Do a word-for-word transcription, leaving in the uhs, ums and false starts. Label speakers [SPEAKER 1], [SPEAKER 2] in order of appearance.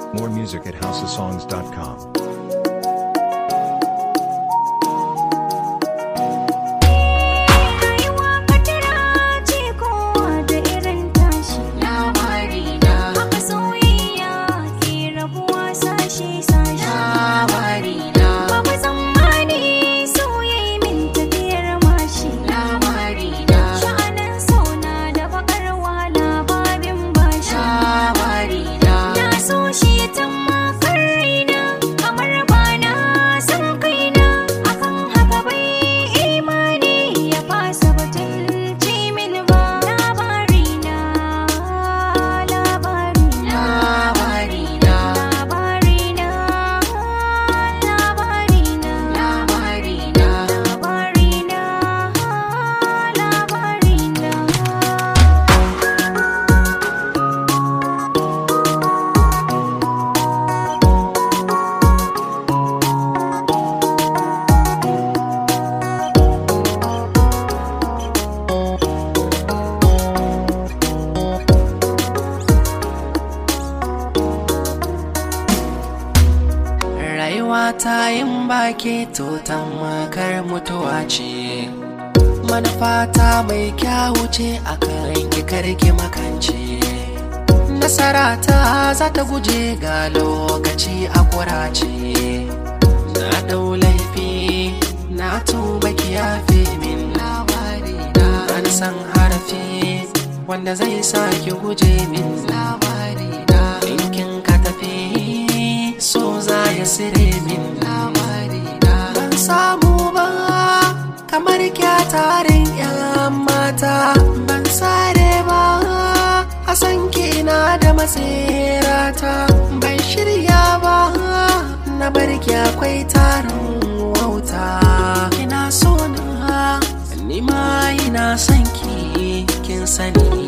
[SPEAKER 1] More music at house of songs dot com.
[SPEAKER 2] ta yin baki to tamakar mutuwa ce, manufata mai kyawu ce akan ki karki makance. Nasara ta za ta guje ga lokaci a kurace. Na dau laifi na tuba ki yafe min, labari na an san harafi wanda zai sa ki guje min, labari na ɗinkin ka tafi so za ya sire min, labari na ban samu ba kamar kyatarin yan mata, ban sare ba a san kina da matsirata, ban shirya ba na barki akwai tarin wauta. Kina so na ni ma ina son ki kin sani.